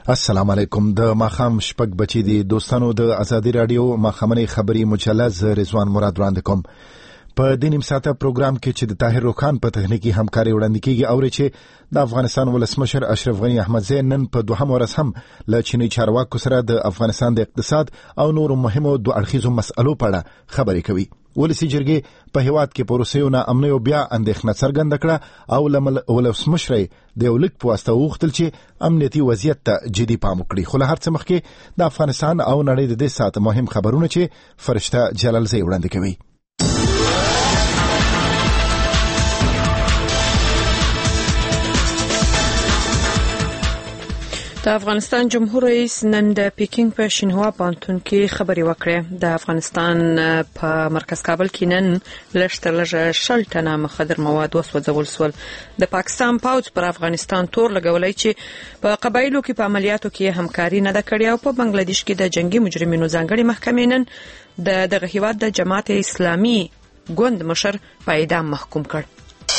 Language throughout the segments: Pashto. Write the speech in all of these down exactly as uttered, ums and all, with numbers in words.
السلام علیکم. د ماخام شپږ بچی دي دوستانو د ازادي رادیو ماخامنۍ خبري مجلز رضوان مراد وړاندې کوم. په دې نیم ساعته پروګرام کې چې د طاهر روخان په تخنیکی همکاري وړاندې کیږي او چې د افغانستان ولسمشر اشرف غنی احمدزی نن په دوهم ورځ هم له چینی چارواکو سره د افغانستان د اقتصاد او نورو مهمو دوه اړخیزو مسألو په اړه خبرې کوي. ولسی جرګې په هیواد کې پروسې نه امنیت او بیا اندېښنه څرګنده کړه او لمل ولسمشر د یو لیک په واسطه وغوښتل چې امنیتي وضعیت ته جدي پام وکړي. خو له هر څه مخکې د افغانستان او نړۍ د دې ساعت مهم خبرونه چې فرشته جلالزی وړاندې کوي. د افغانستان جمهور رئیس نن د پیکینګ په شینهوا پانتون کې خبري وکړه. د افغانستان په مرکز کابل کې نن لږتر لږه شل ټنه مخدر مواد وسوځول شول. د پاکستان پوځ پر افغانستان تور لګولای چې په قبایلو کې په عملیاتو کې همکاري نه ده کړې او په بنگلاديش کې د جنگي مجرمینو ځانګړي محکمې نن د دغه هیواد د جماعت اسلامي ګوند مشر په اعدام محکوم کړ.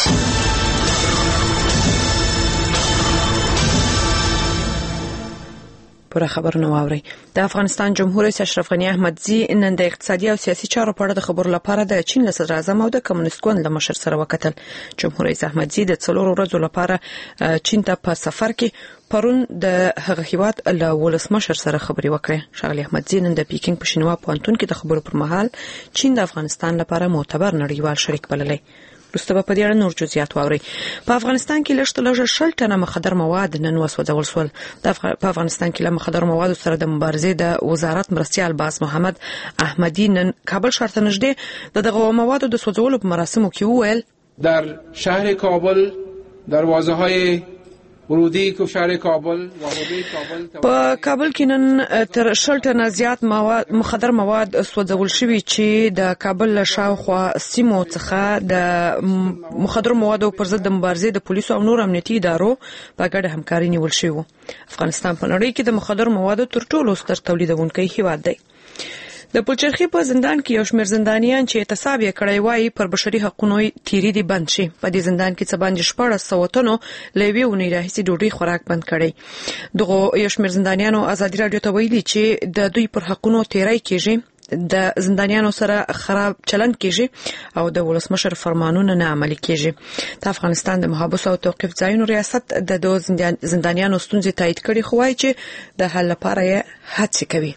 پوره خبرونه واوري. د افغانستان جمهور رئیس اشرف غنی احمدزی نن د اقتصادي او سیاسي چارو په اړه د خبرو لپاره د چین له صدر اعظم او د کمیونست ګوند له مشر سره وکتل. جمهور رئیس احمدزی د څلورو ورځو لپاره چین ته په سفر کې پرون د هغه هیواد له ولسمشر سره خبري وکړه. ښاغلی احمدزی نن د پیکینګ په شینوا پوهنتون کې د خبرو پر مهال چین د افغانستان لپاره معتبر نړیوال شریک بللی. رسته په دې اړه نور جزئیات واوري. په افغانستان کې لږ تر لږه شل ټنه مخدر مواد نن وسوځول شول. د افغ... په افغانستان کې له مخدر موادو سره د مبارزې د وزارت مرستیال باز محمد احمدی نن کابل ښار ته نږدې د دغه موادو د سوځولو په مراسمو کې وویل در شهر کابل دروازه‌های ورودی کو شهر کابل و حدود کابل په کابل کې نن تر شل ټنه زیات مواد مخدر مواد سوځول شوي چې د کابل له شاوخوا سیمو څخه د مخدر موادو پر ضد د مبارزې د پولیسو او نور امنیتي ادارو په ګډه همکاري نیول شوی. افغانستان په نړۍ کې د مخدر موادو تر ټولو ستر تولیدونکی هیواد دی. د پلچرخي په زندان کې یو شمېر زندانیان چې اعتصاب یې کړی وای پر بشري حقوقو تیری دي بند شي. په دې زندان کې څه باندې شپږ سوه تنو لوي ونې راهیسې ډوډۍ خوراک بند کړی. دغه یو شمېر زندانیانو ازادي رادیو ته ویلي چې د دوی پر حقوقو تیری کیږي، د زندانیانو سره خراب چلند کیږي او د ولسمشر فرمانونه نه عملي کیږي. د افغانستان د محابس او توقيف ځایونو ریاست د دوه زندانیانو ستونزې تایید کړي خو وايي چې د حل لپاره یې هڅې کوي.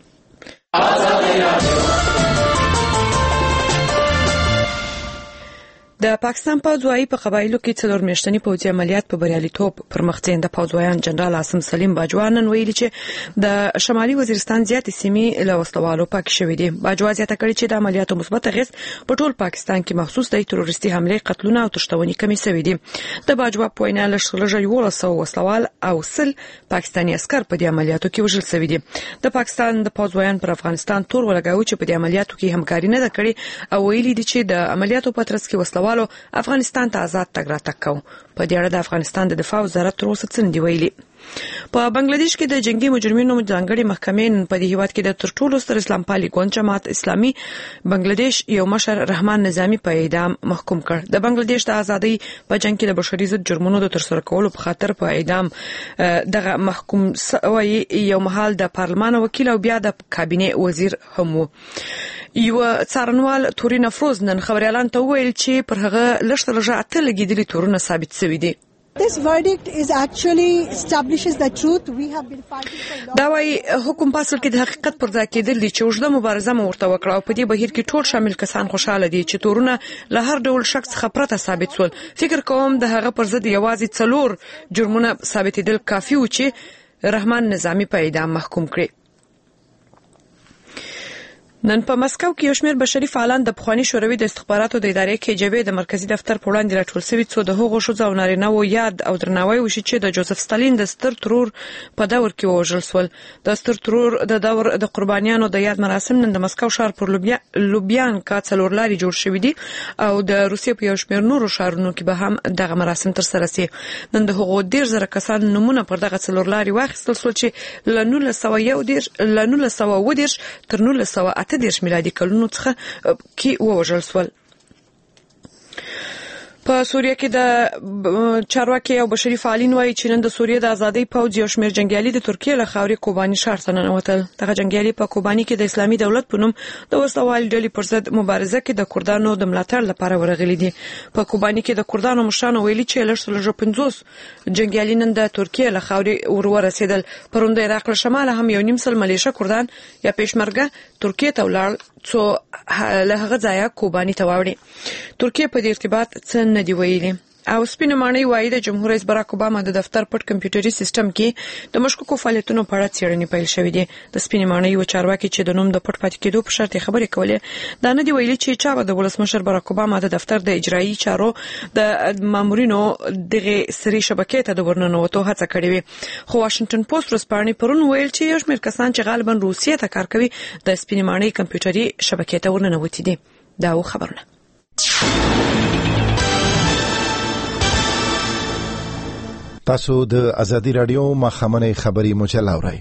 د پاکستان پوځ وايي په قبایلو کې څلور میاشتني پوځي عملیات په بریالیتوب پرمختګ. د پوځویان جنرال عاصم سلیم باجوا نن ویلي چې د شمالي وزیرستان زیاتې سیمې له وسلوالو پاک شوې دي. باجوا زیاته کړې چې د عملیاتو مثبت اغېز په ټول پاکستان کې محسوس دی. تروریستي حمله، قتلونه او تښتونې کمې شوې دي. د باجوا په وینا لږ یولس سوه وسلوال او سل پاکستاني عسكر په دې عملیاتو کې وژل شوي دي. د پاکستان د پوځویان پر افغانستان تور ولګاوه چې په دې عملیاتو کې همکاري نه ده کړې او ویلي دي چې د عملیاتو په ترڅ کې وسلوال افغانستان ته آزاد تګ راتګ کوي. په دې اړه د افغانستان د دفاع وزارت تر اوسه څه نه دی ویلي. په بنگلاديش کې د جنگي مجرمینو ځانګړي محکمې په دې هیواد کې د تر ټولو ستر اسلام پالي ګوند جماعت اسلامي بنگلاديش یو مشر رحمان نظامی په اعدام محکوم کړ. د بنگلاديش د ازادۍ په جنگ کې د بشري ضد جرمونو د ترسره کولو په خاطر په اعدام دغه محکوم شوی یو محل د پارلمان وکیل او بیا د کابینه وزیر هم و. یو څارنوال تورین افروز نن خبريالان ته ویل چې پر هغه لږ لږه اته لګیدلي تورونه ثابت شوي دي. This verdict is actually establishes the truth. We have been fighting for long. دا وايي حکم پاسل کې د حقیقت پر ځای کېدل دي چې اوږده مبارزه مو ورته وکړه او په دې بهیر کې ټول شامل کسان خوشاله دي چې تورونه له هر ډول شک څخه پرته ثابت شول. فکر کوم د هغه پر ضد یوازې څلور جرمونه ثابتېدل کافي و چې رحمان نظامی په اعدام محکوم کړي. نن په مسکو کې یو شمېر بشري فعالان د پخوانی شوروي د استخباراتو د ادارې کې جبهه د مرکزی دفتر په وړاندې راټول شوي څو د هغو ښځو او نارینه‌و یاد او درناوی وشي چې د جوزف ستالین د ستر ترور په دور کې وژل شول. د ستر ترور د دور د قربانیانو د یاد مراسم نن د مسکو ښار پر لوبیان کا څلور لاري جوړ شوي دي او د روسیې په یو شمېر نورو ښارونو کې به هم دغه مراسم ترسره شي. نن د هغو ډیر زره کسان نمونه پر دغه څلور لاري واخیستل شول چې له نولس سوه یو دېرش له نولس سوه اووه دېرش تر نولس سوه اته دېرش میلادي کلونو څخه کې ووژل شول. په سوریه کې د چارواکي او بشري فعالین وایي چې نن د سوریه د ازادۍ پوځ یو شمېر جنگیالي د ترکیه له خاورې کوباني ښار ته ننوتل. دغه جنگیالي په کوباني کې د اسلامي دولت په نوم د وسلوال ډلې پر ضد مبارزه کې د کردانو د ملاتړ لپاره ورغلي دي. په کوباني کې د کردانو مشرانو ویلي چې لږ لږ پنځوس جنگیالي نن د ترکیه له خاورې ور ورسېدل. پروند د عراق له شماله هم یو نیم سل ملیشه کردان یا پېشمرګه ترکیه ته ولاړ څو له هغه ځایه کوباني ته واوړي. ترکیه په دې ارتباط څه نه دی ویلي. او سپینه ماڼۍ وایي د جمهور رئیس باراک اوباما د دفتر پټ کمپیوټري سیستم کې د مشکوکو فعالیتونو په اړه څېړنې پیل شوې دي. د سپینه ماڼۍ یو چارواکي چې د نوم د پټ پاتې کېدو په شرط خبرې کولې دا نه دی ویلي چې چا به د ولسمشر باراک اوباما د دفتر د اجرایي چارو د مامورینو دغه سری شبکې ته د ورننوتو هڅه کړې وي. خو واشنگټن پوسټ ورځپاڼې پرون ویل چې یو شمېر کسان چې غالبا روسیې ته کار کوي د سپینه ماڼۍ کمپیوټري شبکې ته ورننوتي دي. دا و خبرونه. تاسو د ازادي رادیو مخامنه خبري مجله اورئ.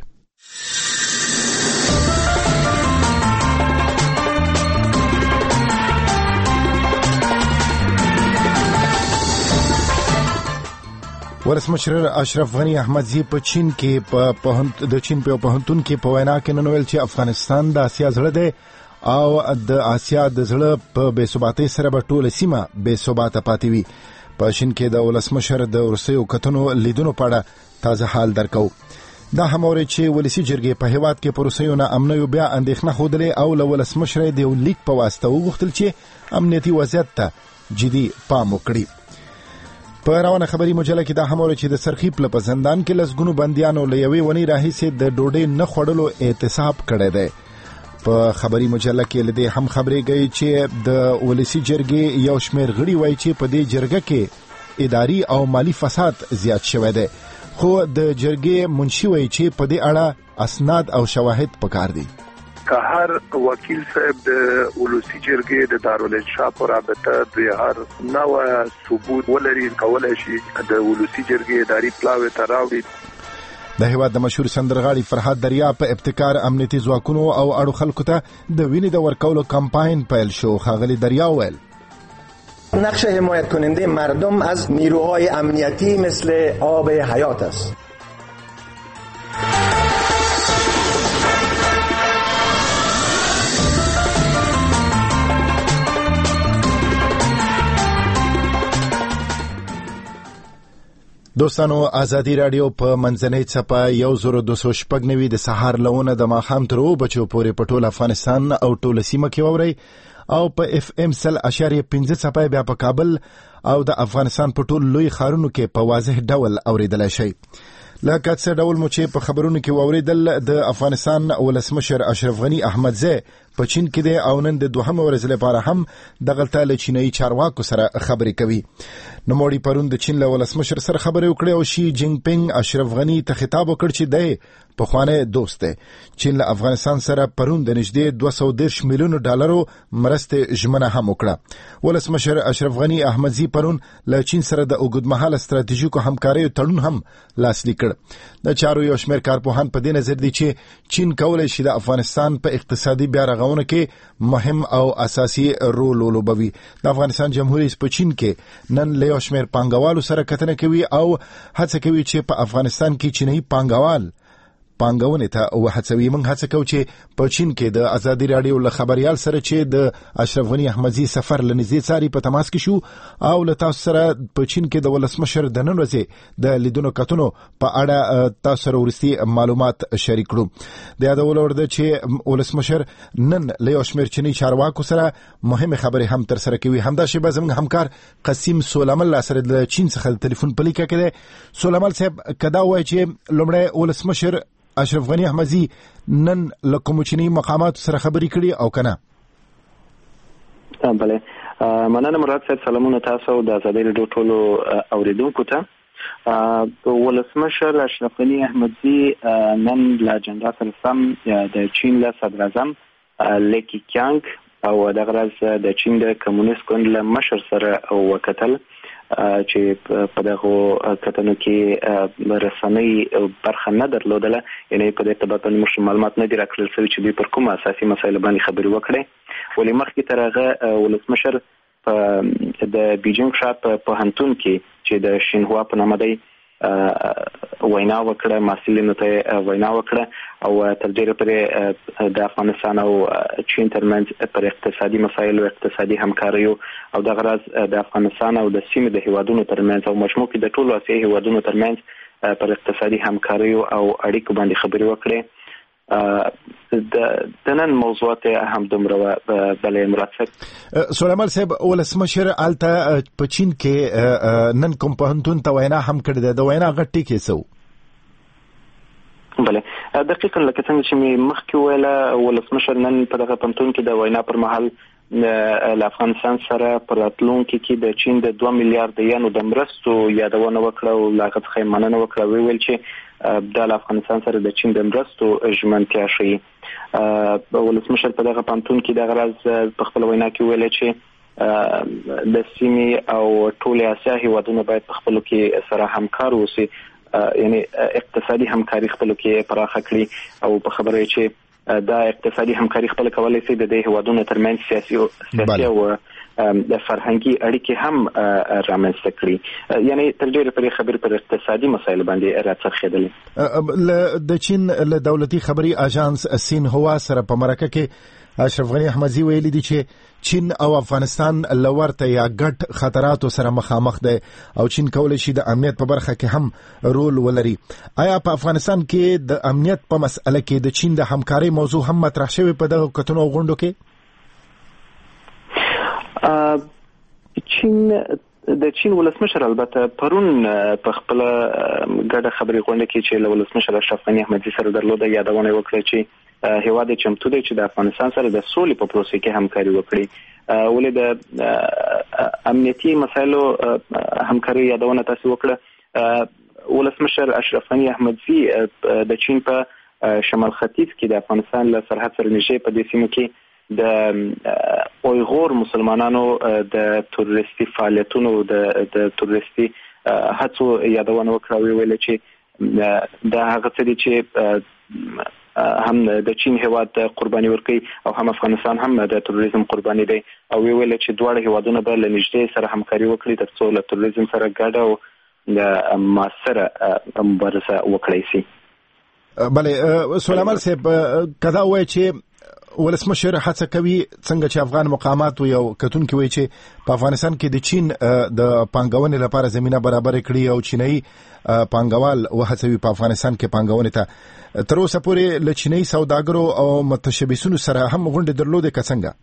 ولسمشر اشرف غنی احمدزی په چین کې په د چین په پوهنتون کې په وینا کې نن ویل چې افغانستان د آسیا زړه دی او د آسیا د زړه په بې ثباتۍ سره به ټوله سیمه بې ثباته پاتې وي. په چین کې د ولسمشر د ورسېو کتنو لیدونو په اړه تازه حال درکو. دا هم اوري چې ولسی جرګې په هیواد کې پروسیو نه امنیت بیا اندېښنه خوده او له ولسمشر د یو لیک په واسطه وغوښتل چې امنیتي وضعیت ته جدي پام وکړي. په روانه خبري مجله کې دا هم اوري چې د سرخیپ په زندان کې لسګونو بنديانو له یوې ونی راهیسې د ډوډۍ نه خوړلو اعتصاب کړی دی. په خبري مجله کې لدې هم خبرې گئی چې د ولسی جرګې یو شمېر غړي وایي چې په دې جرګه کې اداري او مالی فساد زیات شوی دی. خو د جرګې منشي وایي چې په دې اړه اسناد او شواهد پکار دي. که هر وکیل صاحب د ولسی جرګې د دارالانشا پر رابطه د هر نوع ثبوت ولري کولای شي د ولسی جرګې اداري پلاوي ته راوړي. د هیواد د مشهور سندرغاړي فرحات دریا په ابتکار امنیتي ځواکونو او اړو خلکو ته د وینې د ورکولو کمپاین پیل شو. خاغلی دریا ویل نقش حمایت کننده مردم از نیروهای امنیتی مثل آب حیات است. دوستانو ازادي رادیو په منځنۍ څپه یو زر دوه سوه شپږ نوي د سهار لونه د ماښام تر اوو بجو پورې په ټول افغانستان او ټول سیمه کې واورئ او په اف ام سل اشاریه پنځه څپه بیا په کابل او د افغانستان په ټول لوی ښارونو کې په واضح ډول اوریدلای شئ. لکه څه ډول مو چې په خبرونو کې واوریدل د افغانستان ولسمشر اشرف غنی احمدزی په چین کې دی او نن د دوهمه ورځ لپاره هم دغلته له چینایي چارواکو سره خبرې کوي. نوموړي پرون د چین له ولسمشر سره خبرې وکړې او شي جینګ پینګ اشرف غنی ته خطاب وکړ چې دی پخوانی دوست دی. چین له افغانستان سره پرون د نږدې دوه سوه دېرش میلیونو ډالرو مرستې ژمنه هم وکړه. ولسمشر اشرف غنی احمدزی پرون له چین سره د اوږدمهاله ستراتیژیکو همکاریو تړون هم لاسلیک کړ. د چارو یو شمېر کارپوهان په دې نظر دي چې چین کولی شي د افغانستان په اقتصادي بیا رغونه کې مهم او اساسي رول ولوبوي. د افغانستان جمهوریت رئیس په چین کې نن له یو شمېر پانګوالو سره کتنه کوي او هڅه کوي چې په افغانستان کې چینایي پانګوال پانګونې ته وهڅوي. موږ هڅه کوو چې په چین کې د ازادي رادیو له خبريال سره چې د اشرف غنی احمدزی سفر لنږدې څاري په تماس کې شو او له تاسو سره په چین کې د ولسمشر د نن ورځې د لیدونو کتنو په اړه تاسو سره ورستي معلومات شریک کړو. د یادولو ورده چې ولسمشر نن له یو شمېر چیني چارواکو سره مهمه خبرې هم تر سره کوي. همدا شی به زموږ همکار قسیم سولمل سره د چین څخه ټلیفون په لیکه کې سولمل صاحب کدا وایي چې لومړی ولسمشر اشرف غنی احمدزی نن له کوم چینی مقامات سره خبرې کړي او کنه؟ بله مننه مراد صاحب. سلامونه تاسو د ازادي رادیو ټولو اوریدونکو ته. ولسمشر اشرف غنی احمدزی نن له جنرال سره سم د چین له صدر اعظم لیکی کیانګ او دغه ورځ د چین د کمونیست ګوند له مشر سره وکتل چې په دغه کتنو کې رسنۍ برخه نه درلودله. یعنی په دې ارتباط باندې معلومات نه دي راکړل شوي چې دوی پر کومه اساسي مسایلو باندې خبرې وکړي. ولې مخکې تر هغه ولسمشر په د بیجینګ ښار په پوهنتون کې چې د شینهوا په نامه دی وینا وکړه، محصلینو ته وینا وکړه او تر ډیره پورې د افغانستان او چین ترمنځ پر اقتصادي مسایلو اقتصادي همکاریو او د غرض د افغانستان او د سیمې د هیوادونو ترمنځ او مجموع کې د ټولو آسیایي هیوادونو ترمنځ پر اقتصادي همکاریو او اړیکو باندې خبرې وکړې. د نن موضوعات هم دومره بلې مراتب سلیمان صاحب ولسمشر آلته په چین کې نن کوم پوهنتون ته وینا هم کړې ده، د وینا غټ ټکی څه و؟ بله دقیقاً لکه څنګه چې مې مخکې ویله ولسمشر نن په دغه پوهنتون کې د وینا پر مهال له افغانستان سره په راتلونکي کې د چین د دوه میلیارډ ینو د مرستو یادونه وکړه او له هغه څخه مننه وکړه، ویل چې د افغانستان سره د چین د مرستو ژمنتیا ښیي. ولسمشر په دغه پوهنتون کې د غرض په خپل وینا کې ویل چې د سیمې او ټول آسیا هیوادونو باید په خپلو کې سره همکار اوسي، یعنی اقتصادي همکاري خپلو کې پراخه کړي او په خبره چې دا اقتصادي همکاري خپل کولای شي د دې هیوادونو ترمنځ سیاسي او سیاسي او د فرهنګي اړیکې هم رامنځته کړي، یعنی تر ډیره پورې خبرې پر اقتصادي مسایلو باندې راڅرخېدلې. د چین له دولتي خبري اژانس سینهوا سره په مرکه کې اشرف غنی احمدزي ویلي دي چې چین او افغانستان لورته یا ګډ خطراتو سره مخامخ دي او چین کولای شي د امنیت په برخه کې هم رول ولري. آیا په افغانستان کې د امنیت په مسأله کې د چین د همکاري موضوع هم مطرح شوی په دغه کتنو غونډو کې؟ چین د چین ولسمشر البته پرون په خپل ګډه خبري غونډه کې چې له ولسمشر اشرف غنی احمدزي سره درلوده یادونه وکړه چې هیواد چمتو دی چې د افغانستان سره د سولې په پروسه کې همکاري وکړي، ولې د امنیتي مسایلو همکاري یادونه تاسو وکړه. ولسمشر اشرف غنی احمدزي د چین په شمال ختیځ کې د افغانستان له سرحد سره نږدې په دې سیمه کې د اویغور مسلمانانو د تروریستي فعالیتونو د د تروریستي هڅو یادونه وکړه، ویل چې دا هغه څه دي چې هم د چین هیواد قرباني ورکوي او هم افغانستان هم د تروریزم قرباني دی او ویل چې دواړه هیوادونه به له نږدې سره همکاري وکړي ترڅو له تروریزم سره ګډه او مؤثره مبارزه وکړي شي. بله سلیمان صاحب کدا وایي چې ولسمشر هڅه کوي څنګه چې افغان مقامات یو کتون کې وایي چې په افغانستان کې د چین د پانګونې لپاره زمينه برابر کړي او چینایي پانګوال وهڅوي په افغانستان کې پانګونې ته. تر اوسه پورې له چینایي سوداګرو او متشبثینو سره هم غونډې درلودې که څنګه؟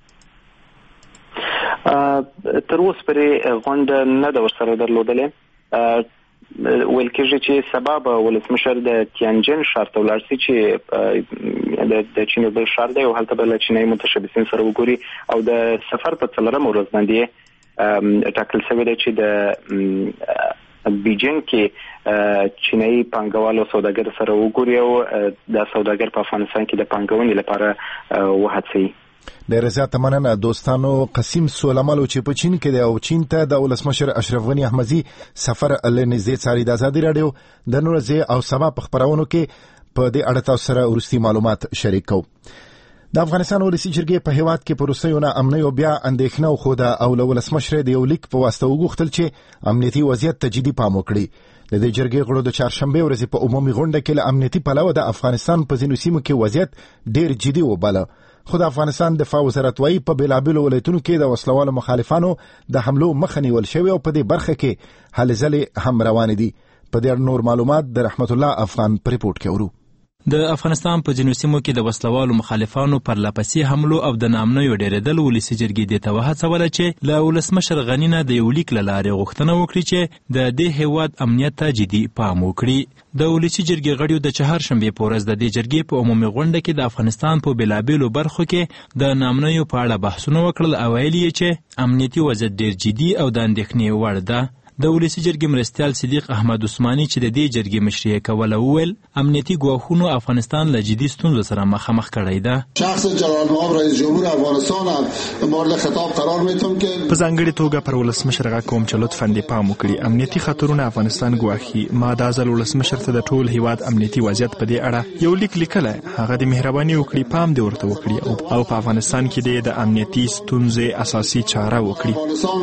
تر اوسه پورې غونډه نه ده ورسره درلودلې. ویل کېږي چې سبب ولسمشر د تیانجن ښار ته ولاړ شي چې د چین بل ښار دی او هلته به له چینایي متشبثین سره وګوري او د سفر په څلورمه ورځ باندې ټاکل شوی دی چې د بیجینګ کې چینایي پانګوالو سوداګر سره وګوري او د سوداګر په افغانستان کې د پانګونې لپاره وهڅوي. ډېر زیات مننه دوستانو. قسیم سولمالو چې په چین کې دی او چین ته د ولسمشر اشرف غنی احمدزي سفر له نږدې څاري. د ازادي رادیو د نور زی او سبا په خبرونو کې په دې اړه تاسو سره ورستي معلومات شریک کوو. د افغانستان ولسی جرګې په هیواد کې پروسېونه امنیت او بیا اندېښنه خوده او له ولسمشر د یو لیک په واسطه وغوښتل چې امنیتي وضعیت ته جدي پام وکړي. د دې جرګې غړو د چهارشنبه ورځې په عمومي غونډه کې له امنیتي پلوه د افغانستان په ځینو سیمو کې وضعیت ډېر جدي وباله. خو د افغانستان دفاع وزارت وايي په بیلابیلو ولایتونو کې د وسلوالو مخالفانو د حملو مخه نیول شوې او په دې برخه کې هلې ځلې هم روان دي. په دې نور معلومات د رحمت الله افغان په ریپورت کې ورو. د افغانستان په ځینو سیمو کې د وسلوالو مخالفانو پر لاپسې حملو او د نامنیو ډېرېدل ولسي جرګې دې ته وهڅوله چې له ولسمشر غني نه د یو لیک له لارې غوښتنه وکړي چې د دې هیواد امنیت ته جدي پام وکړي. د ولسي جرګې غړیو د چهارشنبې په ورځ د دې جرګې په عمومي غونډه کې د افغانستان په بیلابیلو برخو کې د نامنیو په اړه بحثونه وکړل او ویلي چې امنیتي وضعیت ډېر جدي او د اندېښنې وړ ده. د ولسی جرګې مرستیال صدیق احمد عثماني چې د دې جرګې مشري کوله وویل امنیتي ګواښونو افغانستان له جدي ستونزو سره مخامخ کړی ده. شخص جلال مآب رئیس جمهور افغانستان مورد خطاب قرار میتم که په ځانګړي توګه پر ولسمشر غږ کوم چې لطفاً دې پام وکړي امنیتي خطرونه افغانستان ګواښي. ما دا ځل ولسمشر ته د ټول هیواد امنیتي وضعیت په دې اړه یو لیک لیکلی، هغه د مهرباني وکړي پام دې ورته وکړي او په افغانستان کې دې د امنیتي ستونزې اساسي چاره وکړي.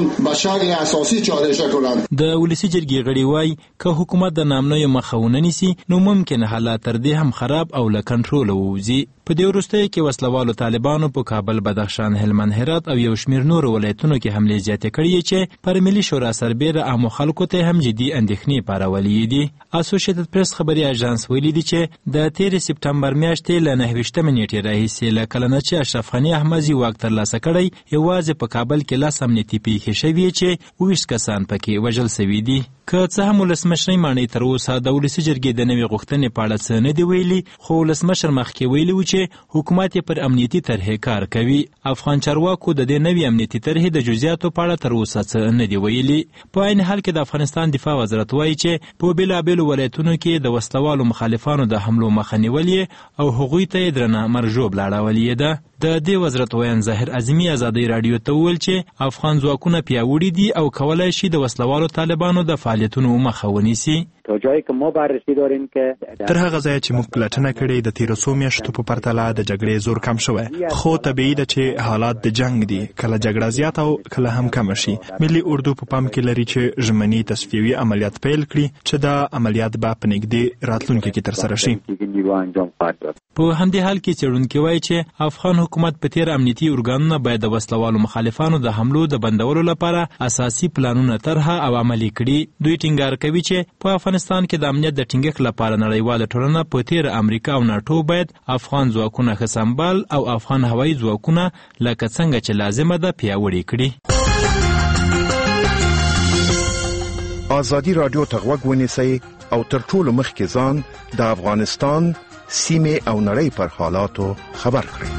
د ولسی جرګې غړي وایي که حکومت د نامنویو مخه ونه نیسي نو ممکن حالات تر دې هم خراب او له کنټروله ووځي. په دې وروستیو کې وسلوالو طالبانو په کابل، بدخشان، هلمند، هرات او یو شمېر نورو ولایتونو کې حملې زیاتې کړي چې پر ملي شورا سربیره عامو خلکو ته هم جدي اندېښنې پارولې دي. اسوسییټډ پریس خبري اژانس ویلي دي چې د تېرې سپټمبر میاشتې له نهه ویشتمې نیټې راهیسې له کله نه چې اشرف غني احمدزي واک ترلاسه کړی یوازې په کابل کې لس امنیتي پیښې شوي چې اووه ویشت کسان پکې وژل سوي دي. که څه هم ولسمشرۍ ماڼۍ تر اوسه د ولسي جرګې د نوې غوښتنې په اړه څه نه دي ویلي، خو ولسمشر مخکې ویلي و چې حکومت یې پر امنیتي طرحې کار کوي. افغان چارواکو د دې نوې امنیتي طرحې د جزئیاتو په اړه تر اوسه څه نه دي ویلي. په عین حال کې د افغانستان دفاع وزارت وایي چې په بېلابېلو ولایتونو کې د وسلوالو مخالفانو د حملو مخه نیولې او هغوی ته یې درنه مرژوب لاړولې ده. د دې وزارت ویان ظاهر اعظمي ازادۍ راډیو ته وویل چې افغان ځواکونه پیاوړي دي او کولای شي د وسلوالو طالبانو د فعالیتونو مخه ونیسي. تا جایی که ما بررسی داریم که تر هغه ځایه چې موږ پلټنه کړې د تیرو څو میاشتو په پرتله د جګړې زور کم شوی، خو طبیعي ده چې حالات د جنگ دي، کله جګړه زیاته او کله هم کمه شي. ملي اردو په پام کې لري چې ژمني تصفیوي عملیات پیل کړي چې دا عملیات به په نږدې راتلونکي کې ترسره شي. په همدې حال کې څېړونکي وایي چې افغان حکومت په تیر امنیتي ارګانونه باید د وسلوالو مخالفانو د حملو د بندولو لپاره اساسي پلانونه طرحه او عملي کړي. دوی ټینګار کوي چې په افغانستان کې د امنیت د ټینګښت لپاره نړیواله ټولنه په تیر امریکا او ناټو باید افغان ځواکونه ښه سمبال او افغان هوایي ځواکونه لکه څنګه چې لازمه ده پیاوړي کړي. ازادي راډیو ته غوږ ونیسئ او تر ټولو مخکې ځان د افغانستان سیمې او نړۍ پر حالاتو خبر کړئ.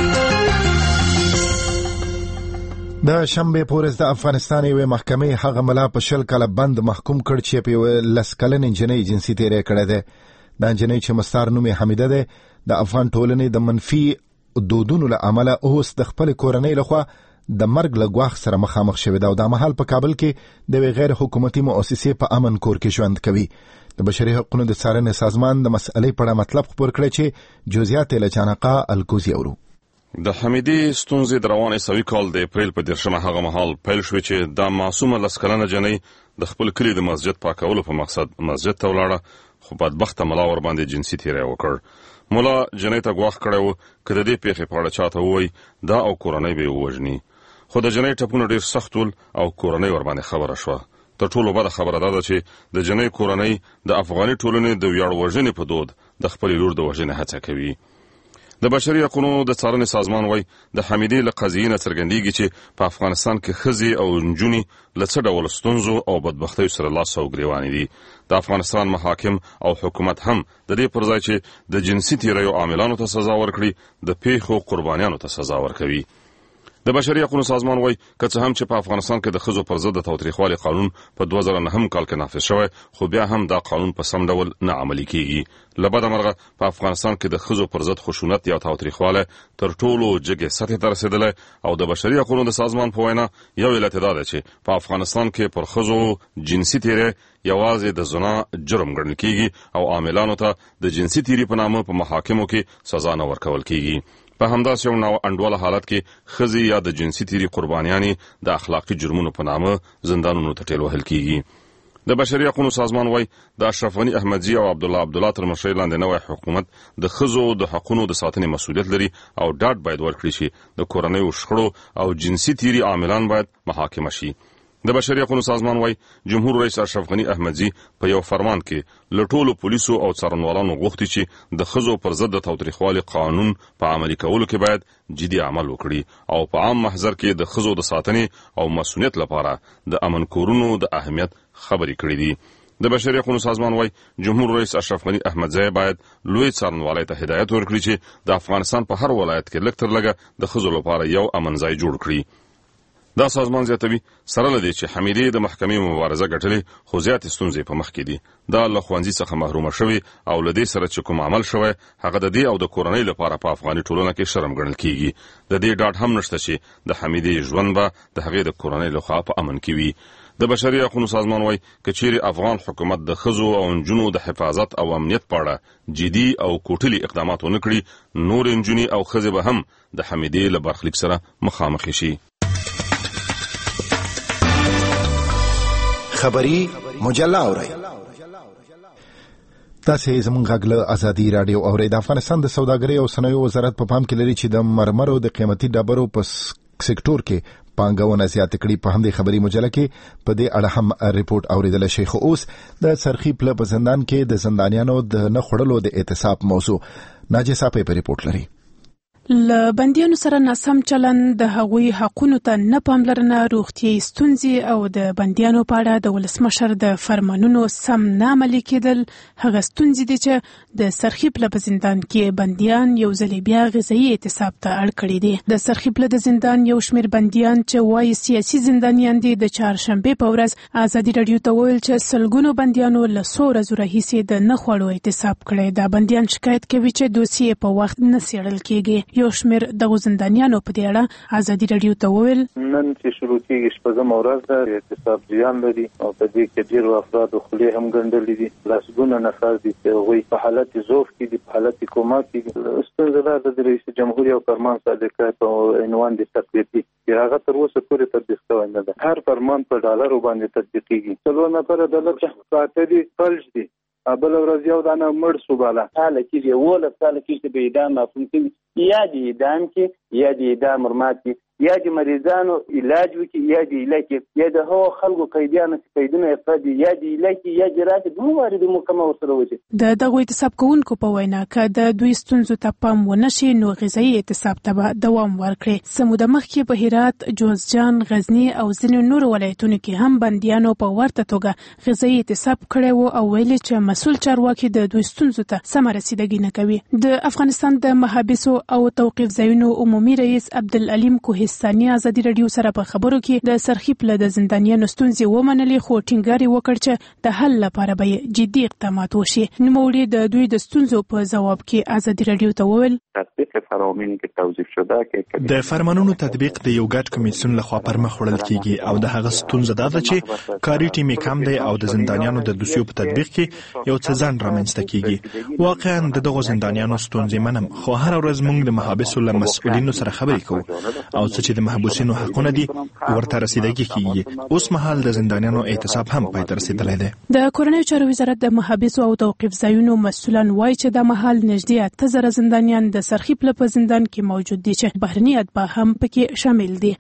د شنبه پورز د افغانستان یوه محکمې هغه ملا په شل کاله بند محکوم کړ چې په لس کلنې نجلۍ جنسي تیری کړی دی. دا نجلۍ چې مستار نوم یې حمیده دی د افغان ټولنې د منفي دودونو له امله اوس د خپل کورنۍ لخوا د مرګ له ګواښ سره مخامخ شوې ده او دا مهال په کابل کې د غیر حکومتي مؤسسې په امن کور کې ژوند کوي. د بشري حقوقو د څارنې سازمان د مسئلې په اړه مطلب خبر کړی چې جزئیات له چانقا الکوزي اورو. د حمیدې ستونزې د روان عیسوي کال د اپریل په دیرشمه هغه مهال پیل شوې چې دا معصومه لس کلنه جنۍ د خپل کلي د مسجد پاکولو په مقصد مسجد ته ولاړه، خو بدبخته ملا ور باندې جنسي تیری وکړ. ملا جنۍ ته ګواښ کړی و که د دې پیښې په اړه چاته ووایي دا او کورنۍ به یې ووژني، خو د جنۍ ټپونه ډېر سخت ول او کورنۍ ور باندې خبره شوه. تر ټولو بده خبره دا ده چې د جنۍ کورنۍ د افغاني ټولنې د ویاړ وژنې په دود د خپلې لور د وژنې هڅه کوي. د بشري حقوقو د څارنې سازمان وایي د حمیدې له قضیې نه څرګندېږي چې په افغانستان کې ښځې او نجونې له څه ډول ستونزو او بدبختیو سره لاس او ګرېوانې دي. د افغانستان محاکم او حکومت هم د دې پر ځای چې د جنسي تیریو عاملانو ته سزا ورکړي د پیښو قربانیانو ته سزا ورکوي. د بشري حقوقو سازمان وایي که څه هم چې په افغانستان کې د ښځو پر ضد د تاوتریخوالي قانون په دوه زره نهم کال کې نافذ شوی، خو بیا هم دا قانون په سم ډول نه عملي کیږي. له بده مرغه په افغانستان کې د ښځو پر ضد خشونت یا تاوتریخوالی تر ټولو جګې سطحې ته رسېدلی او د بشري حقوقو د سازمان په وینا یو علت دا ده چې په افغانستان کې پر ښځو جنسي تیری یوازې د زنا جرم ګڼل کیږي او عاملانو ته د جنسي تیری په نامه په محاکمو کې سزا نه ورکول کیږي. په همداسې یو نا انډوله حالت کې ښځې یا د جنسي تیری قربانیانې د اخلاقي جرمونو په نامه زندانونو ته ټېل وهل کیږي. د بشري حقوقو سازمان وایي د اشرف غني احمدزي او عبدالله عبدالله تر مشرۍ لاندې نوی حکومت د ښځو د حقونو د ساتنې مسؤلیت لري او ډاډ باید ورکړي چې د کورنیو شخړو او جنسي تیری عاملان باید محاکمه شي. د بشري حقوقو سازمان وایي جمهور رئیس اشرف غني احمدزي په یو فرمان کې له ټولو پولیسو او څارنوالانو غوښتي چې د ښځو پر ضد د تاوتریخوالي قانون په عملي کولو کې باید جدي عمل وکړي او په عام محضر کې د ښځو د ساتنې او مسؤلیت لپاره د امن کورونو د اهمیت خبرې کړې دي. د بشري حقوقو سازمان وایي جمهور رئیس اشرف غني احمدزي باید لوی څارنوالۍ ته هدایت ورکړي چې د افغانستان په هر ولایت کې لږ تر لږه د ښځو لپاره یو امن ځای جوړ کړي. دا سازمان زیاتوي سره لدی چې حمیدې د محکمې مبارزه ګټلې خو زیات ستونزې په مخ کې دي. دا له ښوونځي څخه محرومه شوی او لدی سره چې کوم عمل شوی هغه د دې او د کورنۍ لپاره په افغاني ټولنه کې شرم ګڼل کیږي. د دې ډاډ هم نشته چې د حمیدې ژوند به د هغې د کورنۍ لخوا په امن کې وي. د بشري حقوقو سازمان وايي که چیرې افغان حکومت د ښځو او نجونو د حفاظت او امنیت په اړه جدي او کوټلي اقدامات ونه کړي نور نجونې او ښځې به هم د حمیدې له برخلیک سره مخامخ شي. خبری مجله اورئ. تاسې زموږ غږ له ازادي راډیو اورئ. د افغانستان د سوداګرۍ او صنایعو وزارت په پام کې لري چې د مرمرو د قیمتي ډبرو په سکتور کې پانګونه زیاته کړي. په همدې خبري مجله کې په دې اړه هم ریپورت اوریدل شي. خو اوس د سرخی پله په زندان کې د زندانیانو د نه خړلو د اعتصاب موضوع ناجی صاحب په ریپورت لري. له بندیانو سره ناسم چلند، د هغوی حقونو ته نه پاملرنه، روغتیايي ستونزې او د بندیانو په اړه د ولسمشر د فرمانونو سم نه عملي کېدل هغه ستونزې دي چې د سرخی پله په زندان کې بندیان یو ځل بیا غذایي اعتصاب ته اړ کړي دي. د سرخی پله د زندان یو شمېر بندیان چې وایي سیاسي زندانیان دي د چهارشنبې په ورځ ازادي راډیو ته وویل چې سلګونو بندیانو له څو ورځو راهیسې د نه خوړو اعتصاب کړی. دا بندیان شکایت کوي چې دوسیې په وخت نه څېړل کېږي. یو شمېر د زندانیانو په دې اړه ازادي راډیو ته وویل نن چې شروع کېږي شپږم ورځ ده، اعتصاب جریان لري او په دې کې ډېرو افرادو خولې هم ګنډلې دي. لسګونه نفر دي چې هغوی په حالت ضعف کې دي، په حالت کوما کې دي. ستونزه دا ده د رئیس جمهور یو فرمان صادقه په عنوان د تطبیقي چې هغه تر اوسه پورې تطبیق شوی نه ده. هر فرمان په ډالرو باندې تطبیقېږي. څلور نفره عدالت پاته دي، فلج دي. بل ورځ یو دانه مړ شو بالا حاله کې یو ول سال کې به اعدام مفهوم کې یا د اعدام کې یا د اعدام مرمات کې یا د مریضانو علاج وکي یا د علاج یا د هو خلکو قیدیانو چې قیدونه افرادي یا د علاج یا د راته دوه وارد محکمه ورسره وځي. د دغه اعتصاب کوونکو په وینا کې د دوی ستونزو ته پام ونشي نو غذایي اعتصاب ته دوام ورکړي. سموده مخکې په هرات، جوزجان، غزنی او ځینو نورو ولایتونو کې هم بندیانو په ورته توګه غذایي اعتصاب کړی و او ویل چې مسؤل چارواکي د دوی ستونزو ته سم رسیدګي نه کوي. د افغانستان د محابسو او توقيف ځایونو عمومي رئیس عبدالعلیم کوهستاني ازادي راډیو سره په خبرو کې د سرخی پله د زندانیانو ستونزې ومنلې خو ټینګار یې وکړ چې د حل لپاره به جدي اقدامات وشي. نوموړي د دوی د ستونزو په ځواب کې ازادي راډیو ته وویل تطبیق فرامین کې توضیح شوه کې د فرمانونو تطبیق د یو ګډ کمیسیون لخوا پر مخ وړل کیږي او د هغه ستونزه دا ده چې کاري ټیم کم دی او د زندانیانو د دوسیو په تطبیق کې یو څه ځان رامنځته کیږي. واقعا د دغه زندانیانو ستونزې منم خو هر ورځ موږ د محابسو له مسؤلینو سره خبرې کوو او چې د محبوسینو حقونه دي ورته رسیدګي کیږي. اوس مهال د زندانیانو اعتصاب هم پای ته رسیدلی دی. د کورنیو چارو وزارت د محابسو او توقيف ځایونو مسؤلان وایي چې د مهال نږدې اته زره زندانیان د سرخی پله په زندان کې موجود دي چې بهرني اتباع هم پکې شامل دي.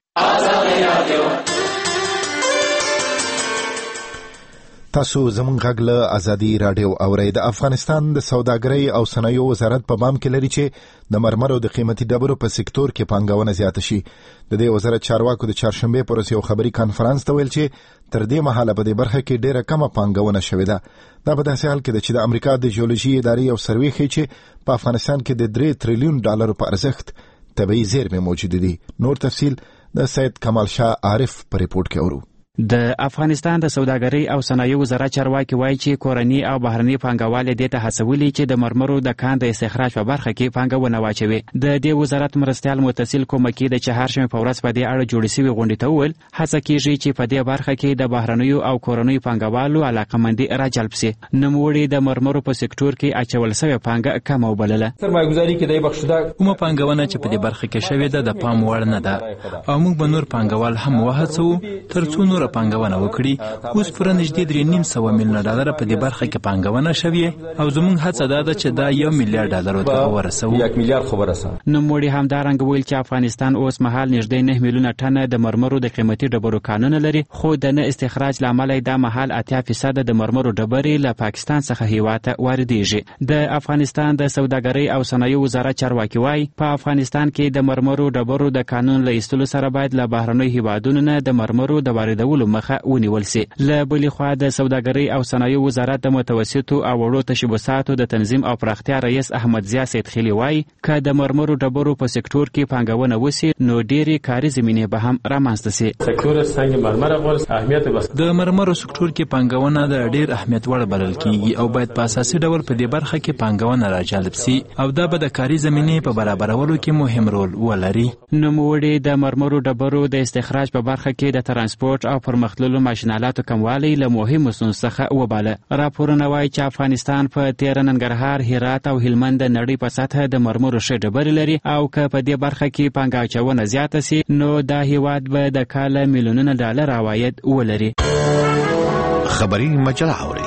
تاسو زموږ غږ له ازادي راډیو اورئ. د افغانستان د سوداګرۍ او صنایعو وزارت په بام کې لري چې د مرمرو د قیمتي ډبرو په سکتور کې پانګونه زیاته شي. د دې وزارت چارواکو د چهارشنبې پر ورځ یو خبري کانفرنس ته ویل چې تر دې مهاله په دې برخه کې ډېره کمه پانګونه شوې ده. دا په داسې حال کې ده چې د امریکا د جیولوژي ادارې یو سروې ښیي چې په افغانستان کې د درې تریلیون ډالرو په ارزښت طبیعي زیرمې موجود دي. نور تفصیل د سید کمال شاه عارف په ریپورت کې اورو. د افغانستان د سوداګرۍ او صنایعو وزارت چارواکي وایي چې کورني او بهرني پانګوال دې ته هڅولي چې د مرمرو د کان د استخراج په برخه کې پانګونه واچوي. د دې وزارت مرستیال متصل کومکی د چهارشنبې په ورځ په دې اړه جوړې شوې غونډې ته وویل هڅه کیږي چې په دې برخه کې د بهرنیو او کورنیو پانګوالو علاقمندي راجلب شي. نوموړي د مرمرو په سکتور کې اچول شوې پانګه کم وبلله. سرمایه‌ګذاري کې د بخښدا کومه پانګونه چې په دې برخه کې شوې ده د پام وړ نه ده او موږ به نور پانګوال هم وهڅو ترڅو نور پانګونه وکړي. اوس پوره نږدې درې نیم سوه میلیونه ډالر په دې برخه کې پانګونه شوې او زموږ هڅه دا ده چې دا یو میلیارډ ډالر ته ورسوو. یک میلیارډ خو ورسوو. نوموړي همدارنګه ویل چې افغانستان اوس مهال نږدې نه میلیونه ټنه د مرمرو د قیمتي ډبرو کانونه لري خو د نه استخراج له امله دا مهال اتیا فیصد د مرمرو ډبرې له پاکستان څخه هیواد ته واردېږي. د افغانستان د سوداګرۍ او صنایعو وزارت چارواکي وایي په افغانستان کې د مرمرو ډبرو د قانون له ایستلو سره باید له بهرنیو هیوادونو نه د مرمرو د واردولو کولو مخه ونیول سي. له بلې خوا د سوداګرۍ او صنایعو وزارت د متوسطو او وړو تشبثاتو د تنظیم او پراختیا رئیس احمد ضیا سیدخیلي وایي که د مرمرو ډبرو په سکتور کې پانګونه وسي نو ډېرې کاري زمینې به هم رامنځته سي. سکتور سنگ مرمر غوړ اهمیت بس د مرمرو سکتور کې پانګونه د ډېر اهمیت وړ بلل کیږي او باید په اساسي ډول په دې برخه کې پانګونه راجلب سي او دا به د کاري زمینې په برابرولو کې مهم رول ولري. نوموړي د مرمرو ډبرو د استخراج په برخه کې د ترانسپورت او پرمختللو ماشینالاتو کموالی له مهمو ستونزو څخه وباله. راپورونه وایي چې افغانستان په تېره ننګرهار، هرات او هلمند د نړۍ په سطحه د مرمرو ښې ډبرې لري او که په دې برخه کې پانګه اچونه زیاته سي نو دا هیواد به د کاله میلیونونه ډالر عواید ولري. خبري مجله اوري.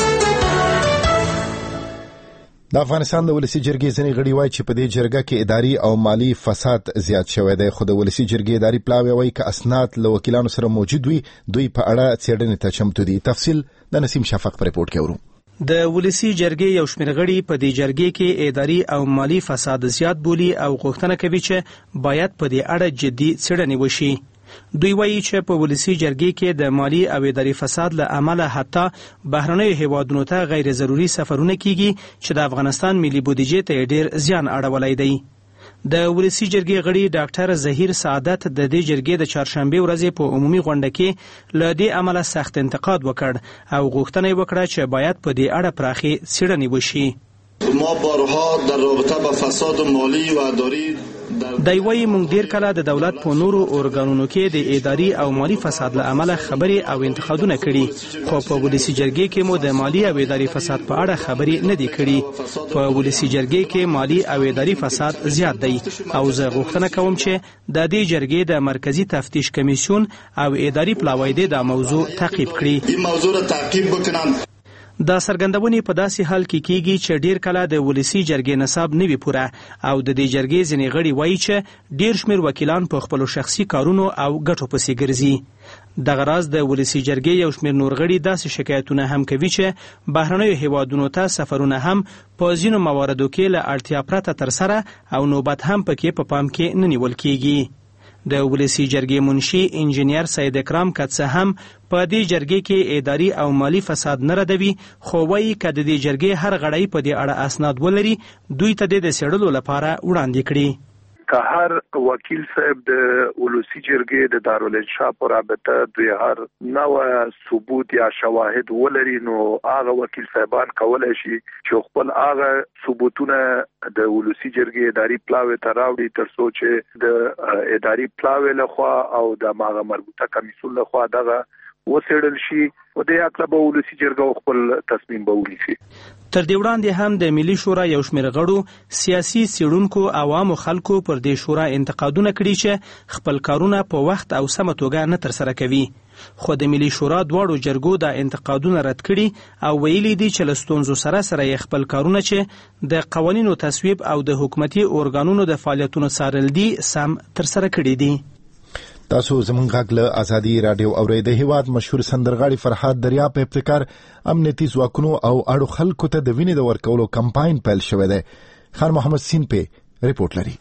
د افغانستان د ولسی جرګې ځینې غړي وایي چې په دې جرګه کې اداري او مالی فساد زیات شوی دی، خو د ولسی جرګې اداري پلاوی وایي که اسناد له وکیلانو سره موجود وي دوی په اړه څېړنې ته چمتو دي. تفصیل د نسیم شفق په ریپورت کې اورو. د ولسی جرګې یو شمېر غړي په دې جرګې کې اداري او مالی فساد زیات بولي او غوښتنه کوي چې باید په دې اړه جدي څېړنې وشي. دوی وایي چې په ولسی جرګې کې د مالی او اداري فساد له امله حتی بهرنیو هیوادونو ته غیر ضروري سفرونه کیږي چې د افغانستان ملي بودیجې ته ډېر زیان اړولی دی. د ولسی جرګې غړي ډاکټر ظهیر سعادت د دې جرګې د چهارشنبه ورځې په عمومي غونډه کې له دې عمله سخت انتقاد وکړ او غوښتنه یې وکړه چې باید په دې اړه پراخي څېړنې وشي. ما بارها در رابطه با فساد مالی و اداری دی وایي موږ ډېر کله د دولت په نورو ارګانونو کې د اداري او مالی فساد له امله خبرې او انتقادونه کړي، خو په ولسی جرګې کې مو د مالی او اداري فساد په اړه خبرې نه دي کړي. په ولسی جرګې کې مالی او اداري فساد زیات دی او زه غوښتنه کوم چې د دې جرګې د مرکزی تفتیش کمیسیون او اداري پلاوی د موضوع تعقیب کړي. این موضوع را تعقیب بکنن. دا سرګندونې په داسې حال کې کیږي چې ډیر کله د ولسی جرګې نصاب نه وي پوره او د دې جرګې ځینې غړي وایي چې ډیر شمېر وکیلان په خپلو شخصي کارونو او ګټو پسې ګرځي. دغه راز د ولسی جرګې یو شمېر نور غړي داسې شکایتونه هم کوي چې بهرنیو هیوادونو ته سفرونه هم په ځینو مواردو کې له اړتیا پرته ترسره او نوبت هم پکې په پام کې نه نیول کیږي. د ولسی جرګې منشي انجینیر سید اکرام کڅه هم په دې جرګې کې اداري او مالی فساد نه ردوي، خو وایي که د دې جرګې هر غړی په دې اړه اسناد ولري دوی ته د څېړلو لپاره وړاندې کړي. که هر وکیل صاحب د ولسی جرګې د دارالانشاء په رابطه دوی هر نوع ثبوت یا شواهد ولري نو هغه وکیل صاحبان کولای شي چې خپل هغه ثبوتونه د ولسی جرګې اداري پلاوی ته راوړي ترڅو چې د اداري پلاوی لخوا او د ماغه مربوطه کمیسیون لخوا دغه وسیړل شي او د اقلب ولسی جرګه خپل تصمیم به ونیسي. تر دې وړاندې هم د ملي شورا یو شمېر غړو سیاسي څېړونکو عوامو خلکو پر دې شورا انتقادونه کړي چې خپل کارونه په وخت او سمه توګه نه ترسره کوي، خو د ملي شورا دواړو جرګو دا انتقادونه رد کړي او ویلي دي چې له ستونزو سره سره یې خپل کارونه چې د قوانینو تصویب او د حکومتي ارګانونو د فعالیتونو څارل دي سم ترسره کړي دي. تاسو زمونږ غږ له ازادي رادیو اورئ. د هیواد مشهور سندرغاړي فرحاد دریا په ابتکار امنیتي ځواکونو او اړو خلکو ته د وینې د ورکولو کمپاین پیل شوی دی. خان محمد سین په ریپورت لري.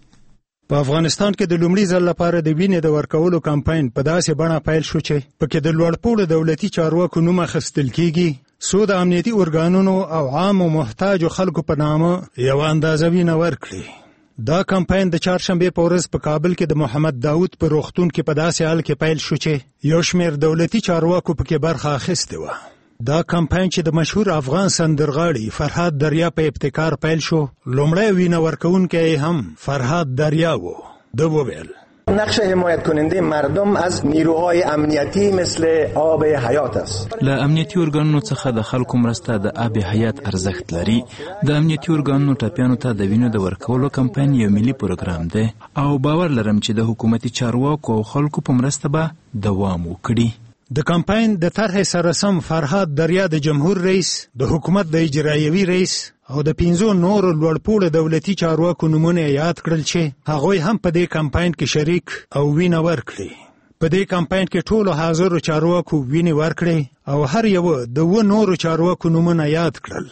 په افغانستان کې د لومړي ځل لپاره د وینې د ورکولو کمپاین په داسې بڼه پیل شو چې پکې د لوړپوړو دولتي چارواکو نوم اخیستل کیږي، څو د امنیتي ارګانونو او عامو محتاجو خلکو په نامه یو اندازه وینه ورکړي. دا کمپاین د چهارشنبه په ورځ په کابل کې د محمد داود په روغتون کې په داسې حال کې پیل شو چې یو شمېر دولتي چارواکو پکې برخه اخیستې وه. دا کمپاین چې د مشهور افغان سندرغاړي فرحاد دریا په ابتکار پیل شو، لومړی وینه ورکوونکی هم فرحاد دریا و. ده وویل نقش حمایت کننده مردم از نیروهای امنیتی مثل آب حیات است. له امنیتي ارګانونو څخه د خلکو مرسته د آب حیات ارزښت لري. د امنیتي ارګانونو ټاپیانو ته د وینو د ورکولو کمپاین یو ملي پروګرام دی او باور لرم چې د حکومتي چارواکو او خلکو په مرسته به دوام وکړي. د کمپاین د طرحې سره سم فرحاد دریا د جمهور رئیس، د حکومت د اجرایوي رئیس او د پنځو نورو لوړپوړو دولتي چارواکو نومونه یاد کړل چې هغوی هم په دې کمپاین کې شریک او وینه ورکړي. په دې کمپاین کې ټولو حاضرو چارواکو وینې ورکړي او هر یو د و نورو چارواکو نومونه یاد کړل.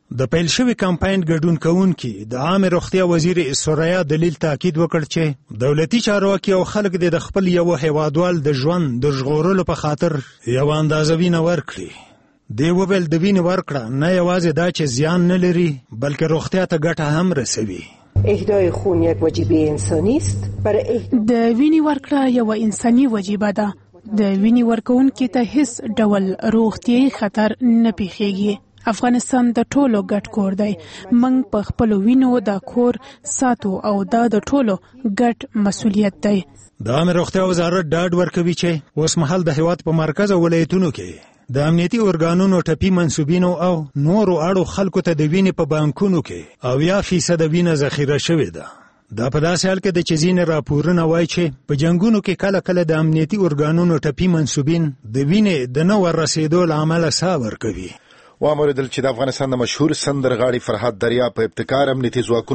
د پیل شوی کمپاین ګډون کوونکي د عامه روغتیا وزیر سوریا دلیل تاکید وکړ چې دولتي چارواکي او خلک د خپل یو هیوادوال د ژوند د ژغورلو په خاطر یو اندازه وینه ورکړي. دی وویل د وینې ورکړه نه یوازې دا چې زیان نه لري بلکې روغتیا ته ګټه هم رسوي. اهدای خون یک وجیبه انسانی است. د وینې ورکړه یو انساني وجیبه ده. د وینې ورکوونکي ته هیڅ ډول روغتیايي خطر نه پیښیږي. افغانستان د ټولو ګډ کور دی. موږ په خپل وینو د کور ساتو او دا د ټولو ګډ مسولیت دی. د عامه روغتیا وزارت ډاډ ورکوي چې اوس مهال د هیواد په مرکز او ولایتونو کې د امنیتي ارګانونو ټپي منسوبینو او نورو اړو خلکو ته د وینې په بانکونو کې او یا فیصد وینه ذخیره شوې ده. دا په داسې حال کې د چې ځینې راپورونه وایي چې په جنګونو کې کله کله د امنیتي ارګانونو ټپي منسوبین د وینې د نه وررسېدو له امله ساه ورکوي. واموردل چې د افغانستان د مشهور سندرغاړي فرهاد دریا په ابتکار امنیتي ځواکونو